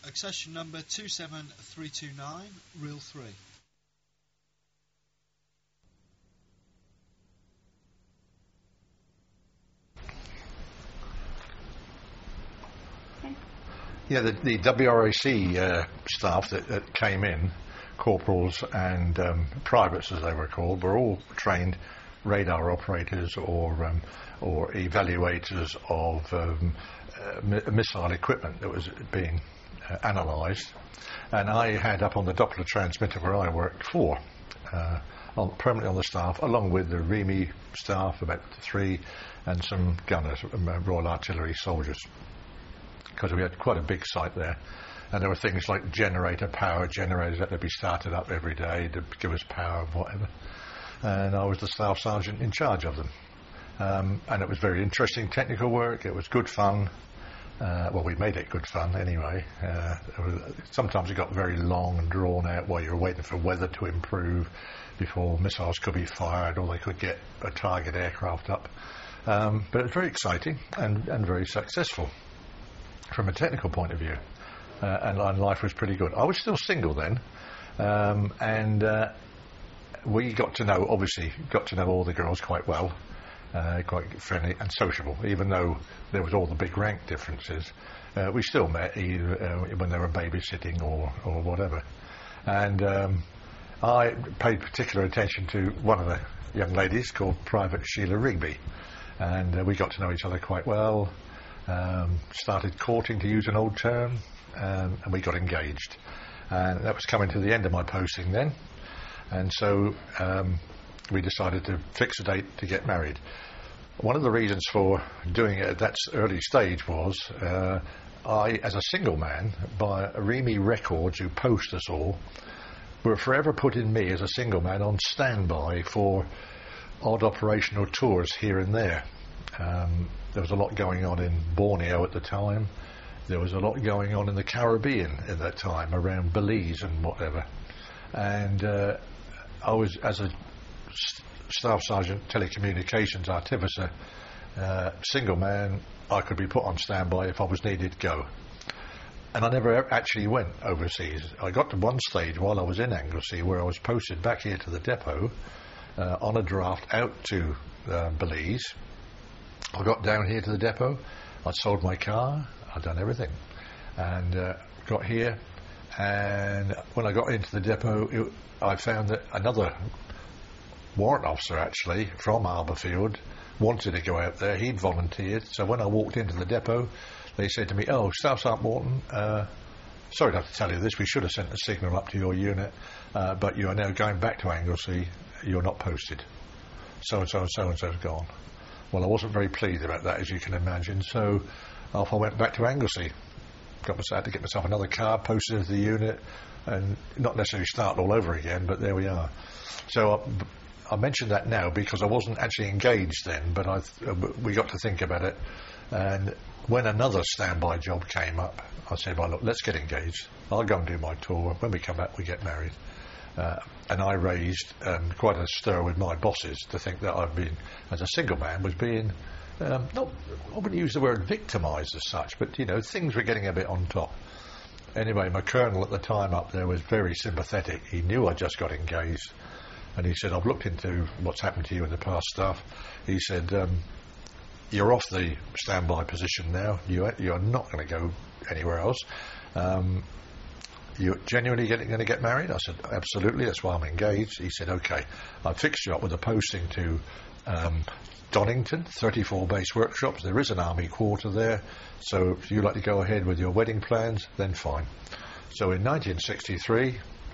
accession number 27329, reel 3. Yeah, the WRAC staff that came in, corporals and privates as they were called, were all trained radar operators or evaluators of missile equipment that was being analysed. And I had up on the Doppler transmitter where I worked permanently on the staff, along with the REME staff, about 3, and some gunners, Royal Artillery soldiers, because we had quite a big site there. And there were things like power generators that had to be started up every day to give us power and whatever. And I was the staff sergeant in charge of them. And it was very interesting technical work. It was good fun. Well, we made it good fun anyway. Sometimes it got very long and drawn out while you were waiting for weather to improve before missiles could be fired or they could get a target aircraft up. But it was very exciting and very successful from a technical point of view. And life was pretty good. I was still single then, and we got to know all the girls quite well, quite friendly and sociable, even though there was all the big rank differences. We still met either when they were babysitting or whatever. And I paid particular attention to one of the young ladies called Private Sheila Rigby, and we got to know each other quite well. Started courting, to use an old term, and we got engaged. And that was coming to the end of my posting then, and so we decided to fix a date to get married. One of the reasons for doing it at that early stage was I, as a single man, by REME Records, who post us all, were forever putting me as a single man on standby for odd operational tours here and there. There was a lot going on in Borneo at the time. There was a lot going on in the Caribbean at that time, around Belize and whatever. And I was, as a Staff Sergeant Telecommunications Artificer, single man, I could be put on standby if I was needed to go. And I never actually went overseas. I got to one stage while I was in Anglesey where I was posted back here to the depot on a draft out to Belize. I got down here to the depot, I'd sold my car, I'd done everything, and got here, and when I got into the depot I found that another warrant officer actually from Arborfield wanted to go out there. He'd volunteered, so when I walked into the depot they said to me, "Oh, Staff Sergeant Morton, sorry to have to tell you this, we should have sent a signal up to your unit, but you are now going back to Anglesey, you're not posted. So-and-so and so-and-so's gone." Well, I wasn't very pleased about that, as you can imagine, so off I went back to Anglesey. Had to get myself another car, posted into the unit, and not necessarily start all over again, but there we are. So I mention that now because I wasn't actually engaged then, but we got to think about it, and when another standby job came up, I said, well, look, let's get engaged. I'll go and do my tour. When we come back, we get married. And I raised quite a stir with my bosses to think that I've been, as a single man, was being, I wouldn't use the word victimised as such, but, things were getting a bit on top. Anyway, my colonel at the time up there was very sympathetic. He knew I just got engaged, and he said, I've looked into what's happened to you in the past stuff. He said, you're off the standby position now. You're not going to go anywhere else. You're genuinely going to get married? I said, absolutely, that's why I'm engaged. He said, okay, I've fixed you up with a posting to Donington, 34 base workshops. There is an army quarter there, so if you'd like to go ahead with your wedding plans, then fine. So in 1963,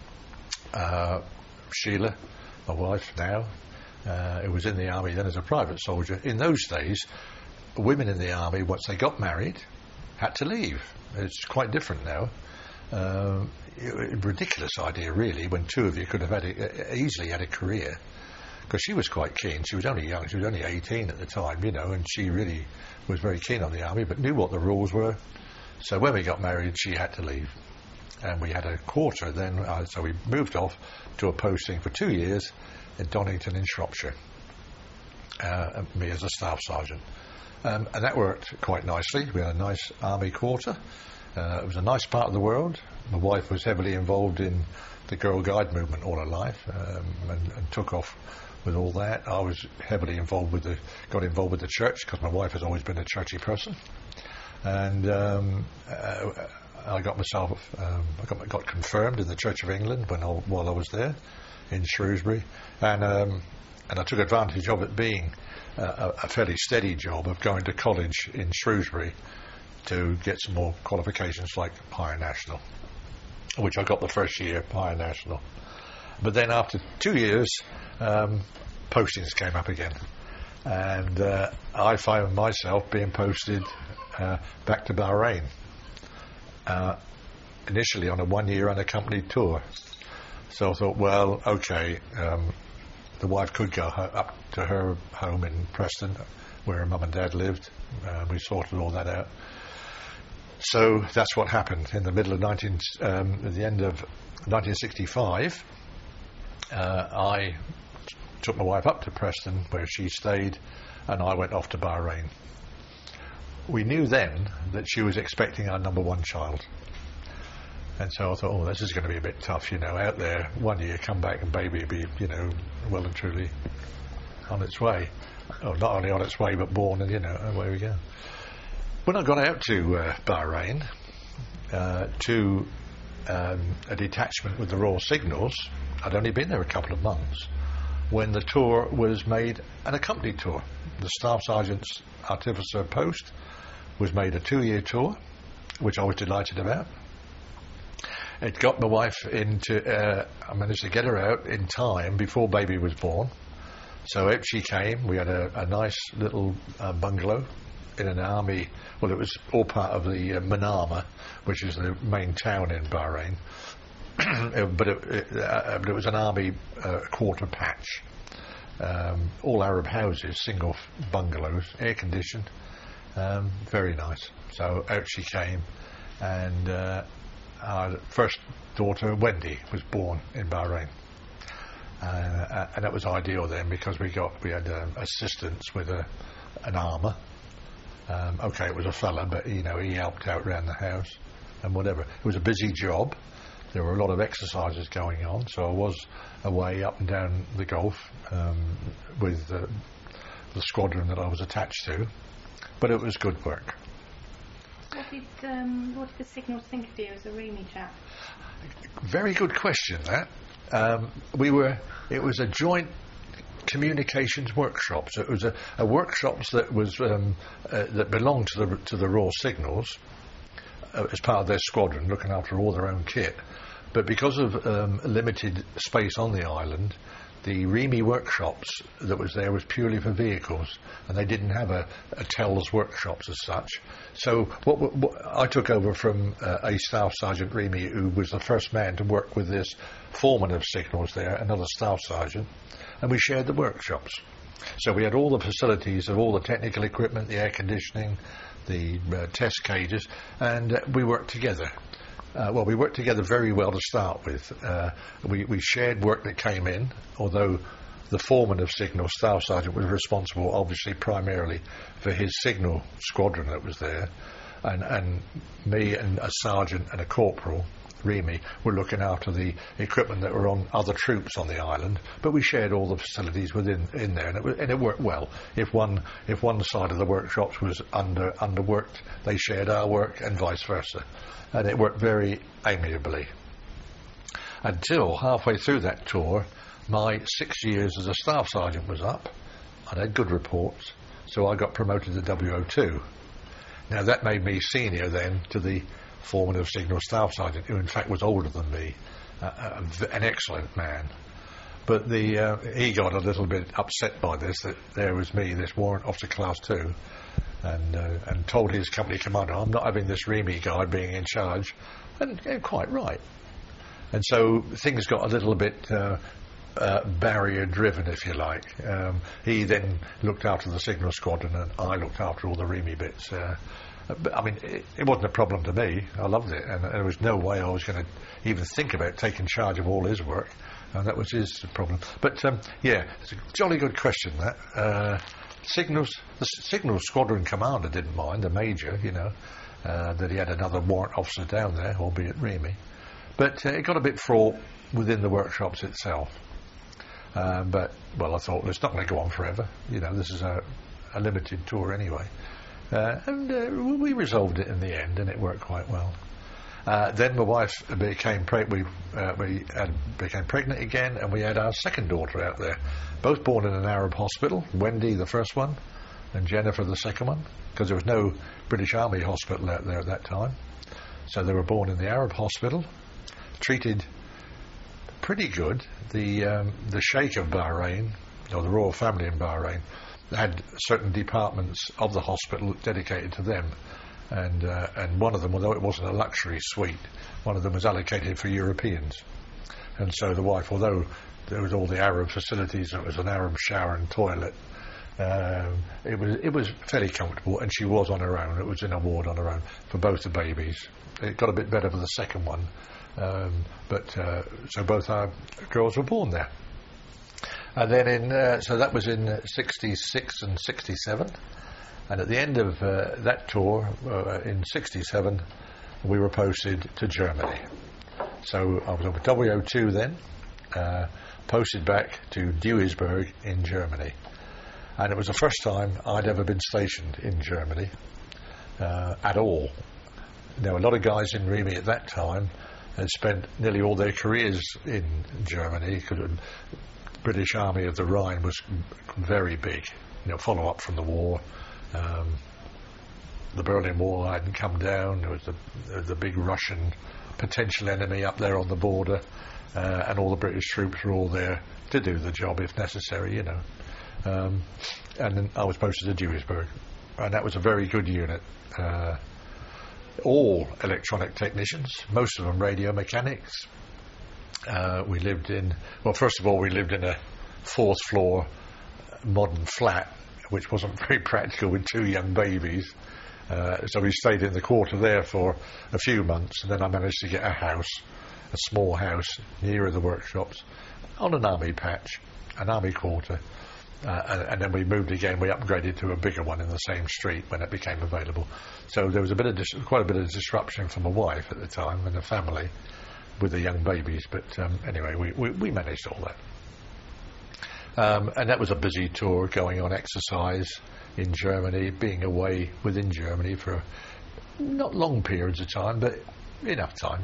Sheila, my wife now, who was in the army then as a private soldier, in those days, women in the army, once they got married, had to leave. It's quite different now. Ridiculous idea, really, when two of you could have easily had a career. Because she was quite keen. She was only young. She was only 18 at the time, and she really was very keen on the army, but knew what the rules were. So when we got married, she had to leave. And we had a quarter then, so we moved off to a posting for 2 years in Donington in Shropshire, me as a staff sergeant. And that worked quite nicely. We had a nice army quarter. It was a nice part of the world. My wife was heavily involved in the Girl Guide movement all her life, and took off with all that. I was heavily involved got involved with the church because my wife has always been a churchy person, and I got myself, got confirmed in the Church of England while I was there in Shrewsbury, and I took advantage of it being a fairly steady job of going to college in Shrewsbury to get some more qualifications like Higher National, which I got the first year, Higher National. But then after 2 years, postings came up again, and I found myself being posted back to Bahrain, initially on a 1-year unaccompanied tour. So I thought, well, okay, the wife could go up to her home in Preston, where her mum and dad lived. We sorted all that out. So that's what happened in the middle of at the end of 1965. I took my wife up to Preston, where she stayed, and I went off to Bahrain. We knew then that she was expecting our number one child. And so I thought, oh, this is going to be a bit tough, out there, 1 year, come back and baby will be, well and truly on its way. Oh, not only on its way, but born, and, away we go. When I got out to Bahrain, to a detachment with the Royal Signals, I'd only been there a couple of months, when the tour was made an accompanied tour. The Staff Sergeant's Artificer post was made a 2-year tour, which I was delighted about. It got my wife I managed to get her out in time before baby was born. So out she came. We had a nice little bungalow in an army, well, it was all part of the Manama, which is the main town in Bahrain, but it was an army quarter patch. All Arab houses, single bungalows, air-conditioned, very nice. So out she came, and our first daughter, Wendy, was born in Bahrain. And that was ideal then, because we had assistance with an armour. Okay, it was a fella, but he helped out around the house and whatever. It was a busy job. There were a lot of exercises going on, so I was away up and down the Gulf with the squadron that I was attached to. But it was good work. What did the Signals think of you as a REME chap? Very good question, that. It was a joint communications workshop. So it was a workshops that was that belonged to the Royal Signals as part of their squadron, looking after all their own kit. But because of limited space on the island, the REME workshops that was there was purely for vehicles, and they didn't have a TELS workshops as such. So what I took over from a Staff Sergeant REME, who was the first man to work with this foreman of signals there, another Staff Sergeant, and we shared the workshops. So we had all the facilities of all the technical equipment, the air conditioning, the test cages, and we worked together. We worked together very well to start with. We shared work that came in, although the foreman of signal, Staff Sergeant, was responsible obviously primarily for his signal squadron that was there, and me and a sergeant and a corporal, REME, were looking after the equipment that were on other troops on the island. But we shared all the facilities in there, and it worked well. If one side of the workshops was underworked, they shared our work, and vice versa. And it worked very amiably. Until halfway through that tour, my 6 years as a Staff Sergeant was up. I'd had good reports, so I got promoted to WO2. Now that made me senior then to the foreman of Signal Staff Sergeant, who in fact was older than me, an excellent man. But he got a little bit upset by this, that there was me, this Warrant Officer Class 2, and told his company commander, I'm not having this REME guy being in charge, and quite right. And so things got a little bit barrier driven, if you like. He then looked after the signal squadron, and I looked after all the REME bits. But I mean, it wasn't a problem to me. I loved it, and there was no way I was going to even think about taking charge of all his work, and that was his problem. But yeah, it's a jolly good question, that. the signals squadron commander didn't mind, the major, that he had another warrant officer down there, albeit Remy. But it got a bit fraught within the workshops itself. But I thought, well, it's not going to go on forever. This is a limited tour anyway. And we resolved it in the end, and it worked quite well. Then my wife became pregnant again, and we had our second daughter out there, both born in an Arab hospital. Wendy, the first one, and Jennifer, the second one, because there was no British Army hospital out there at that time. So they were born in the Arab hospital, treated pretty good. The Sheikh of Bahrain, or the royal family in Bahrain, had certain departments of the hospital dedicated to them. And one of them, although it wasn't a luxury suite, one of them was allocated for Europeans. And so the wife, although there was all the Arab facilities, it was an Arab shower and toilet, it was fairly comfortable, and she was on her own. It was in a ward on her own for both the babies. It got a bit better for the second one, so both our girls were born there. And then so that was in 66 and 67. And at the end of that tour, in 67, we were posted to Germany. So I was on W02 then, posted back to Duisburg in Germany. And it was the first time I'd ever been stationed in Germany at all. Now, a lot of guys in Remy at that time had spent nearly all their careers in Germany. The British Army of the Rhine was very big, follow up from the war. The Berlin Wall hadn't come down. There was the big Russian potential enemy up there on the border, and all the British troops were all there to do the job if necessary, and then I was posted to Duisburg, and that was a very good unit. All electronic technicians, most of them radio mechanics. We lived in a fourth floor modern flat, which wasn't very practical with two young babies. So we stayed in the quarter there for a few months, and then I managed to get a small house nearer the workshops on an army patch, an army quarter. And then we moved again. We upgraded to a bigger one in the same street when it became available. So there was quite a bit of disruption for my wife at the time and the family with the young babies. But anyway, we managed all that. And that was a busy tour, going on exercise in Germany, being away within Germany for not long periods of time, but enough time,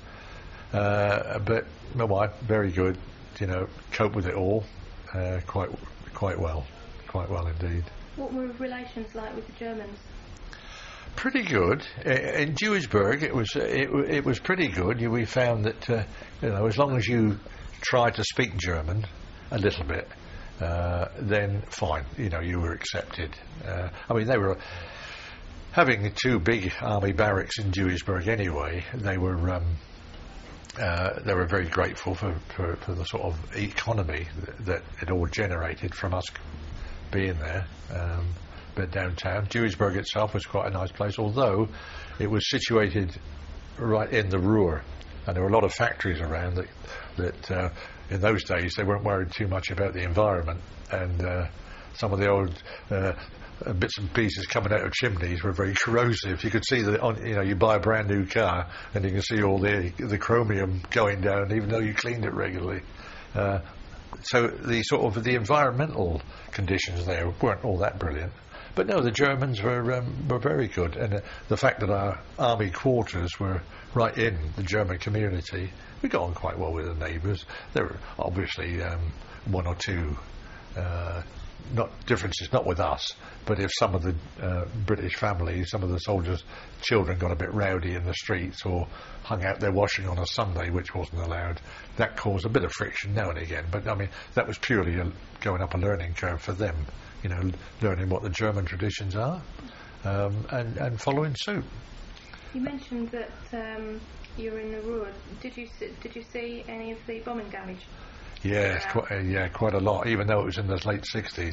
But my wife, very good, cope with it all quite well indeed. What were relations like with the Germans? Pretty good. In Duisburg, it was pretty good. We found that as long as you try to speak German a little bit, then fine. You were accepted. They were having two big army barracks in Duisburg anyway. They were very grateful for the sort of economy that it all generated from us being there. But downtown, Duisburg itself was quite a nice place, although it was situated right in the Ruhr, and there were a lot of factories around that in those days they weren't worried too much about the environment, and some of the old bits and pieces coming out of chimneys were very corrosive. You could see that you buy a brand new car and you can see all the chromium going down, even though you cleaned it regularly. So the environmental conditions there weren't all that brilliant. But no, the Germans were very good, and the fact that our army quarters were right in the German community, we got on quite well with the neighbours. There were obviously one or two differences, not with us, but if some of the British families, some of the soldiers' children got a bit rowdy in the streets or hung out their washing on a Sunday, which wasn't allowed, that caused a bit of friction now and again. But that was purely going up a learning curve for them, learning what the German traditions are, and following suit. You mentioned that you were in the Ruhr. Did you see any of the bombing damage? Yes, quite a lot. Even though it was in the late 60s,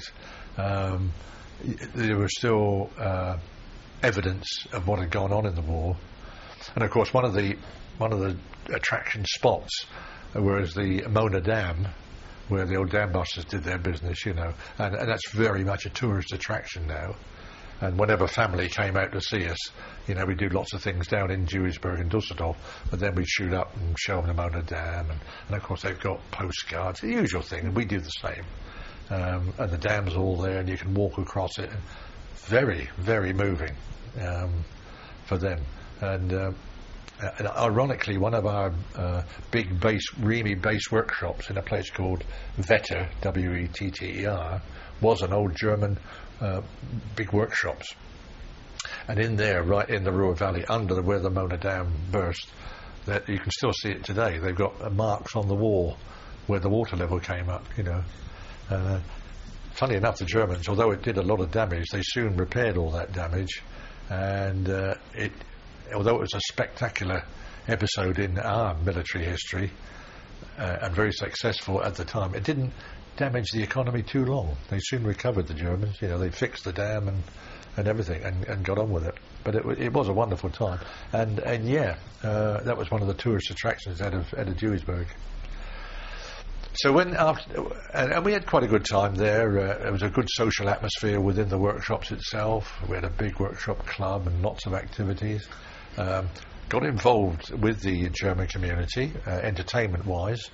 there was still evidence of what had gone on in the war. And of course, one of the attraction spots was the Mona Dam, where the old dam busters did their business, and that's very much a tourist attraction now. And whenever family came out to see us, we do lots of things down in Duisburg and Dusseldorf, but then we shoot up and show them the Mona Dam, and of course they've got postcards, the usual thing, and we do the same. And the dam's all there, and you can walk across it. Very, very moving for them. And ironically, one of our big REME base workshops in a place called Wetter, Wetter, was an old German big workshops. And in there, right in the Ruhr Valley, under where the Mona Dam burst, that you can still see it today. They've got marks on the wall where the water level came up, Funny enough, the Germans, although it did a lot of damage, they soon repaired all that damage, and although it was a spectacular episode in our military history and very successful at the time, it didn't damage the economy too long. They soon recovered, the Germans. They fixed the dam and everything and got on with it. But it was a wonderful time, and that was one of the tourist attractions out of Duisburg. So and we had quite a good time there. There was a good social atmosphere within the workshops itself. We had a big workshop club and lots of activities. Got involved with the German community, entertainment-wise.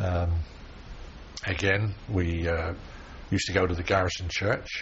Again, we used to go to the Garrison Church,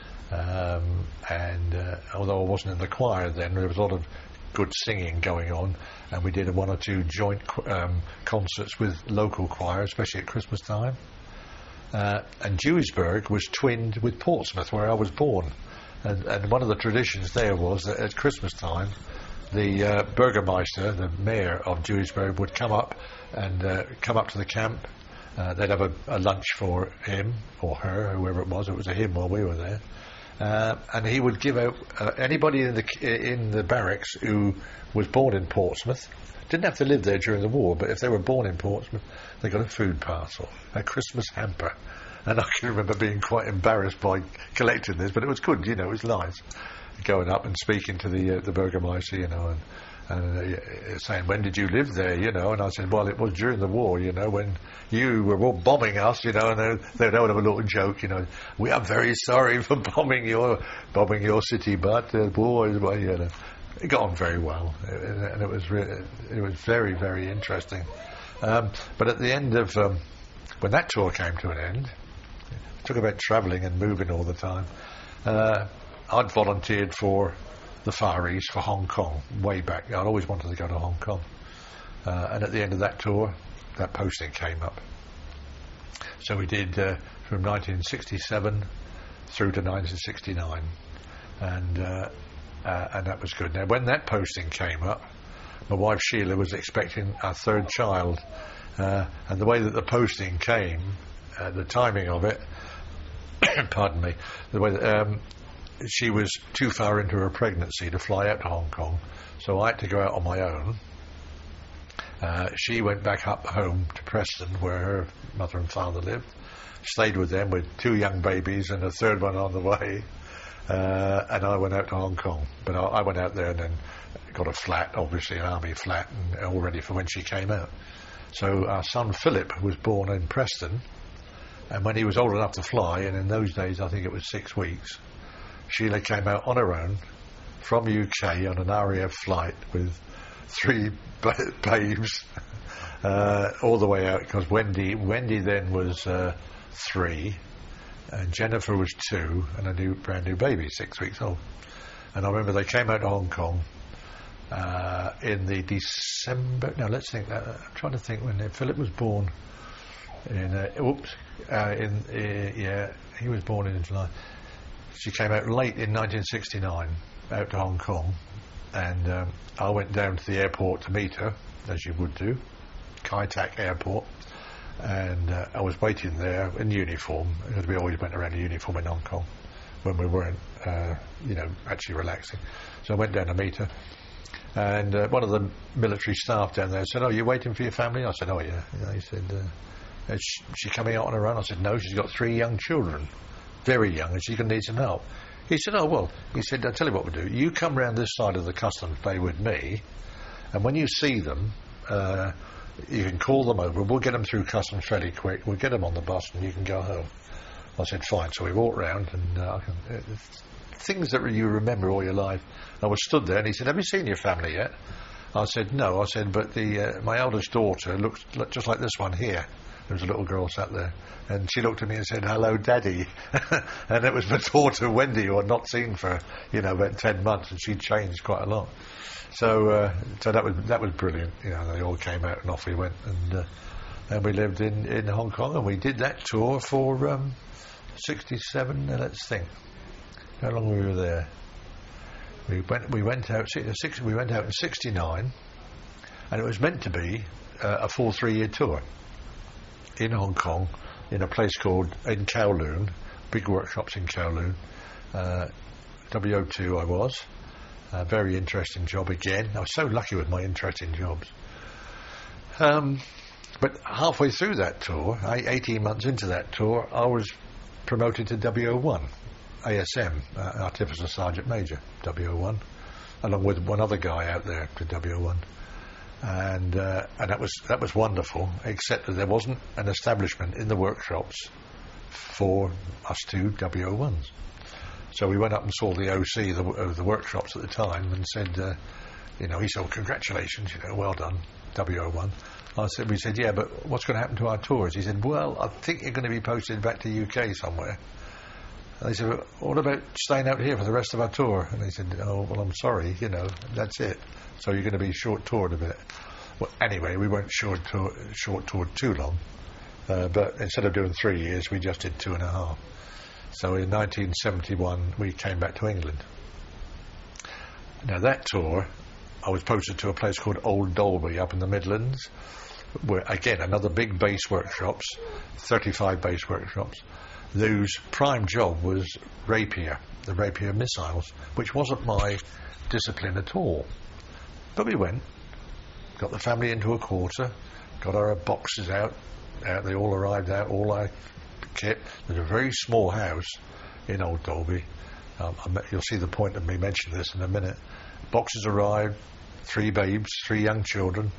and although I wasn't in the choir then, there was a lot of good singing going on, and we did one or two joint concerts with local choirs, especially at Christmas time. And Duisburg was twinned with Portsmouth, where I was born, and one of the traditions there was that at Christmas time, the Bürgermeister, the mayor of Duisburg, would come up to the camp. They'd have a lunch for him or her, whoever it was. It was a him while we were there. And he would give out anybody in the barracks who was born in Portsmouth, didn't have to live there during the war, but if they were born in Portsmouth, they got a food parcel, a Christmas hamper. And I can remember being quite embarrassed by collecting this, but it was good, it was nice, going up and speaking to the Burgermeister, and saying, when did you live there, and I said, well, it was during the war, when you were all bombing us, and they'd have a little joke, we are very sorry for bombing your city, but boys, it got on very well, and it was very, very interesting. But at the end of when that tour came to an end, talk about travelling and moving all the time, I'd volunteered for the Far East, for Hong Kong, way back. I'd always wanted to go to Hong Kong. And at the end of that tour, that posting came up. So we did from 1967 through to 1969. And that was good. Now, when that posting came up, my wife Sheila was expecting our third child. And the way that the posting came, the timing of it, pardon me, the way that she was too far into her pregnancy to fly out to Hong Kong, so I had to go out on my own. She went back up home to Preston, where her mother and father lived, stayed with them with two young babies and a third one on the way, and I went out to Hong Kong. But I went out there and then got a flat, obviously an army flat, and all ready for when she came out. So our son Philip was born in Preston, and when he was old enough to fly, and in those days I think it was 6 weeks, Sheila came out on her own from UK on an RAF flight with 3 babes all the way out, because Wendy then was 3 and Jennifer was 2 and a brand new baby, 6 weeks old. And I remember they came out to Hong Kong in the December, no, let's think, I'm trying to think when Philip was born he was born in July. She came out late in 1969 out to Hong Kong, and I went down to the airport to meet her, as you would do, Kai Tak Airport, and I was waiting there in uniform, because we always went around in uniform in Hong Kong when we weren't actually relaxing. So I went down to meet her, and one of the military staff down there said, "Oh, you're waiting for your family?" I said, "Oh yeah." He said, "Is she coming out on her own?" I said, "No, she's got 3 young children, very young, and she's going to need some help." He said, "Oh, well," he said, "I'll tell you what we'll do. You come round this side of the customs bay with me, and when you see them, you can call them over. We'll get them through customs fairly quick. We'll get them on the bus and you can go home. I said, fine. So we walked round and things that you remember all your life. I was stood there and he said, have you seen your family yet? I said, no. I said, but my eldest daughter looks just like this one here. There was a little girl sat there. And she looked at me and said, hello, Daddy. And it was my daughter, Wendy, who I'd not seen for, about 10 months, and she'd changed quite a lot. So that was brilliant. They all came out and off we went. And we lived in Hong Kong, and we did that tour for 67, let's think. How long we were there? We went out in 69, and it was meant to be a full 3-year tour in Hong Kong, in a place called in Kowloon, big workshops in Kowloon. WO2 I was. A very interesting job again. I was so lucky with my interesting jobs. But halfway through that tour, 18 months into that tour, I was promoted to WO1, ASM, Artificer Sergeant Major, WO1, along with one other guy out there to WO1. And that was wonderful, except that there wasn't an establishment in the workshops for us two WO1s. So we went up and saw the OC of the workshops at the time and said, he said, well, congratulations, well done, WO1. We said, yeah, but what's going to happen to our tours? He said, well, I think you're going to be posted back to UK somewhere. And they said, well, what about staying out here for the rest of our tour? And they said, oh, well, I'm sorry, that's it. So you're going to be short-toured a bit. Well, anyway, we weren't short-toured too long. But instead of doing 3 years, we just did 2.5. So in 1971, we came back to England. Now, that tour, I was posted to a place called Old Dalby up in the Midlands, where, again, another big base workshops, 35 base workshops, whose prime job was Rapier, the Rapier missiles, which wasn't my discipline at all. But we went, got the family into a quarter, got our boxes out, they all arrived out, all our kit. There's a very small house in Old Dalby. You'll see the point of me mentioning this in a minute. Boxes arrived, 3 babes, 3 young children,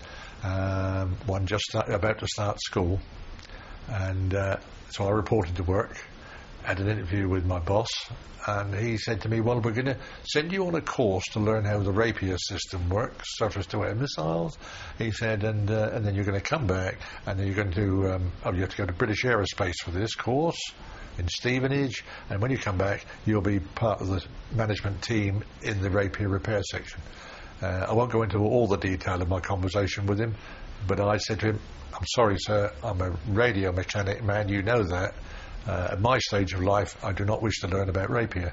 one just about to start school. And so I reported to work, had an interview with my boss, and he said to me, well, we're going to send you on a course to learn how the Rapier system works, surface-to-air missiles. He said, and then you're going to come back, and then you're going to you have to go to British Aerospace for this course in Stevenage, and when you come back, you'll be part of the management team in the Rapier repair section. I won't go into all the detail of my conversation with him, but I said to him, I'm sorry, sir, I'm a radio mechanic man, you know that. At my stage of life, I do not wish to learn about Rapier.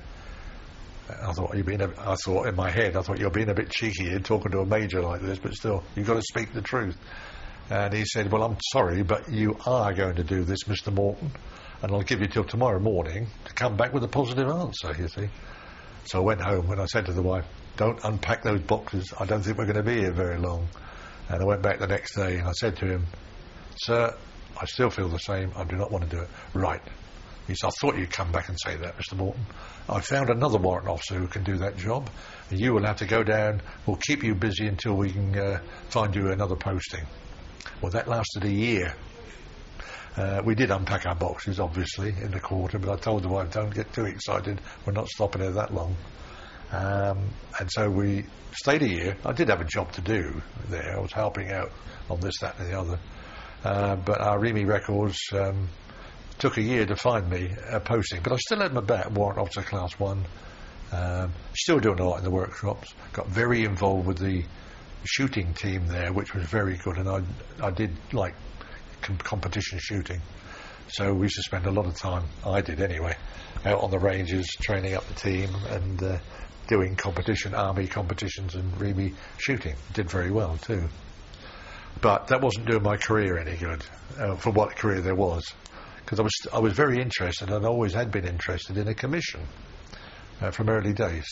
I thought in my head, you're being a bit cheeky here, talking to a major like this, but still, you've got to speak the truth. And he said, well, I'm sorry, but you are going to do this, Mr. Morton, and I'll give you till tomorrow morning to come back with a positive answer, you see. So I went home and I said to the wife, don't unpack those boxes, I don't think we're going to be here very long. And I went back the next day and I said to him, sir, I still feel the same, I do not want to do it. Right. He said, I thought you'd come back and say that, Mr. Morton. I found another warrant officer who can do that job. You will have to go down, we'll keep you busy until we can find you another posting. Well, that lasted a year. We did unpack our boxes, obviously, in the quarter, but I told the wife, don't get too excited, we're not stopping here that long. And so we stayed a year. I did have a job to do there. I was helping out on this, that and the other. But our REMI records took a year to find me a posting. But I still had my bat, Warrant Officer Class 1. Still doing a lot in the workshops. Got very involved with the shooting team there, which was very good. And I did like competition shooting. So we used to spend a lot of time, I did anyway, out on the ranges, training up the team and doing army competitions and REMI shooting. Did very well too. But that wasn't doing my career any good, for what career there was. Because I was very interested, and always had been interested in a commission from early days.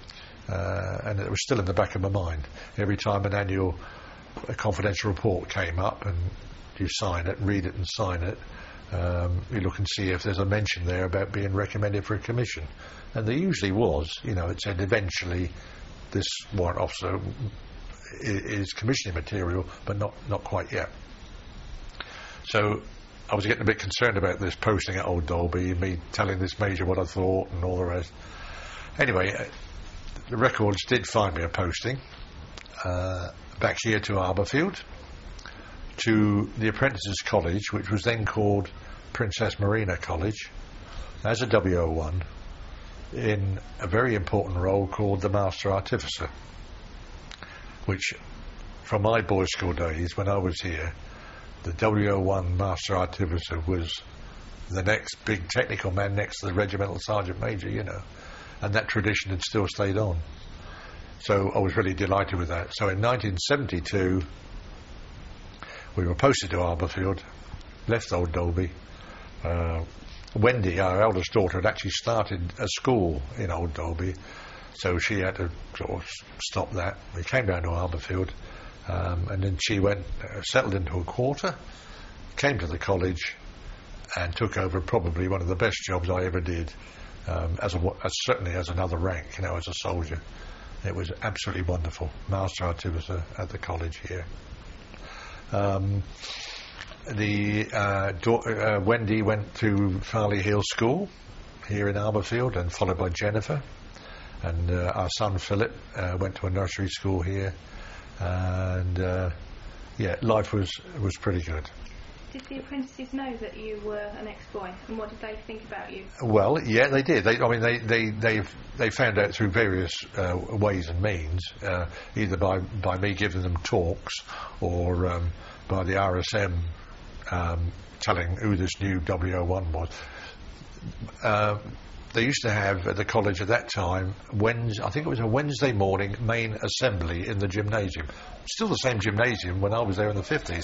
And it was still in the back of my mind. Every time an annual confidential report came up, and you sign it, read it and sign it, you look and see if there's a mention there about being recommended for a commission. And there usually was. It said eventually this warrant officer is commissioning material, but not quite yet. So I was getting a bit concerned about this posting at Old Dalby, me telling this major what I thought and all the rest. Anyway, the records did find me a posting back here to Arborfield, to the Apprentices College, which was then called Princess Marina College, as a WO1, in a very important role called the Master Artificer, which, from my boys' school days when I was here, the WO1 Master Artificer was the next big technical man next to the Regimental Sergeant Major, you know, and that tradition had still stayed on. So I was really delighted with that. So in 1972, we were posted to Arborfield, left Old Dalby. Wendy, our eldest daughter, had actually started a school in Old Dalby, so she had to sort of stop that. We came down to Arborfield, and then she went, settled into a quarter, came to the college, and took over probably one of the best jobs I ever did, certainly as another rank, you know, as a soldier. It was absolutely wonderful. Master Artificer at the college here. Wendy went to Farley Hill School here in Arborfield, and followed by Jennifer, and our son Philip went to a nursery school here, and life was pretty good. Did the apprentices know that you were an ex-boy, and what did they think about you? Well, yeah, they did. They found out through various ways and means, either by me giving them talks, or by the RSM telling who this new WO1 was. They used to have at the college at that time, I think it was a Wednesday morning main assembly in the gymnasium. Still the same gymnasium when I was there in the 50s.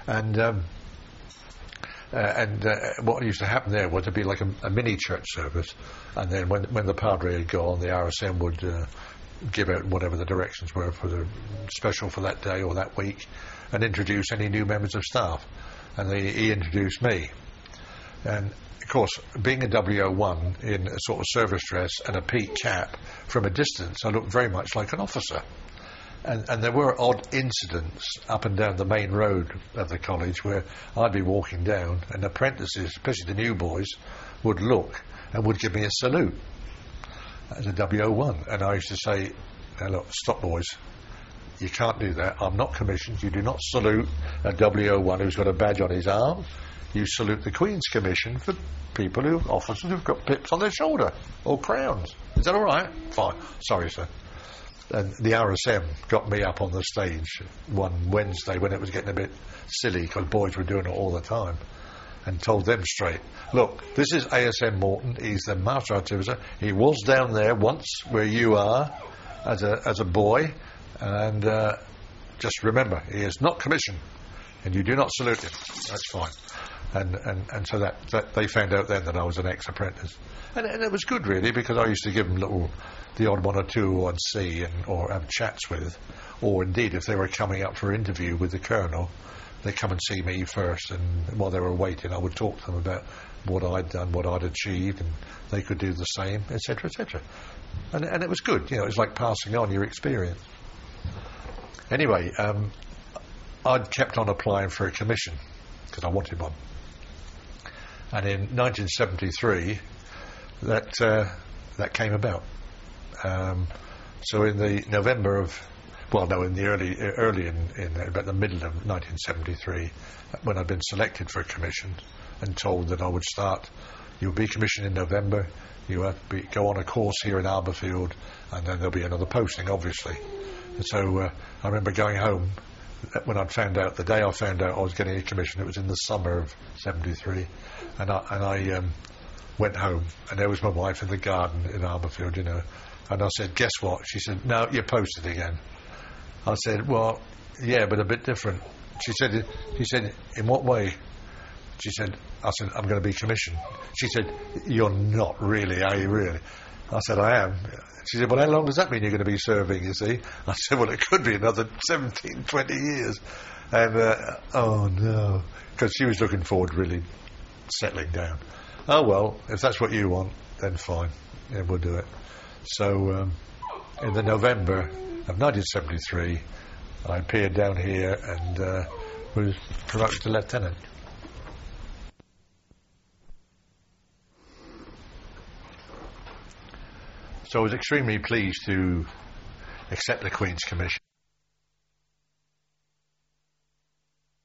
And what used to happen there was to be like a mini church service, and then when the padre had gone, the RSM would give out whatever the directions were for the special for that day or that week, and introduce any new members of staff. And he introduced me, and of course, being a WO1 in a sort of service dress and a peak cap, from a distance I looked very much like an officer. And there were odd incidents up and down the main road of the college where I'd be walking down, and apprentices, especially the new boys, would look and would give me a salute as a WO1. And I used to say, "Now look, stop boys, you can't do that. I'm not commissioned. You do not salute a WO1 who's got a badge on his arm. You salute the Queen's Commission for officers who've got pips on their shoulder or crowns. Is that all right? Fine. Sorry, sir." And the RSM got me up on the stage one Wednesday when it was getting a bit silly, because boys were doing it all the time, and told them straight, "Look, this is ASM Morton. He's the Master Artificer. He was down there once where you are as a boy, and just remember, he is not commissioned, and you do not salute him." That's fine. And so that they found out then that I was an ex-apprentice, and it was good really, because I used to give them the odd one or two on C or have chats with, or indeed if they were coming up for interview with the colonel, they'd come and see me first, and while they were waiting I would talk to them about what I'd done, what I'd achieved, and they could do the same, etc., etc. And it was good, you know, it was like passing on your experience. Anyway, I'd kept on applying for a commission because I wanted one, and in 1973 that came about. So in the November of, in the early in about the middle of 1973, when I'd been selected for a commission and told that I would start, you'll be commissioned in November, you have to go on a course here in Arborfield, and then there'll be another posting, obviously. And so I remember going home when the day I found out I was getting a commission. It was in the summer of 73, and I went home, and there was my wife in the garden in Arborfield, you know. And I said, "Guess what?" She said, "No, you're posted again." I said, "Well, yeah, but a bit different." She said, "In what way?" I said, "I'm going to be commissioned." She said, "You're not really, are you really?" I said, "I am." She said, "Well, how long does that mean you're going to be serving, you see?" I said, "Well, it could be another 17, 20 years. And, oh no, because she was looking forward to really settling down. "Oh, well, if that's what you want, then fine. Yeah, we'll do it." So in the November of 1973, I appeared down here and was promoted to lieutenant. So I was extremely pleased to accept the Queen's Commission.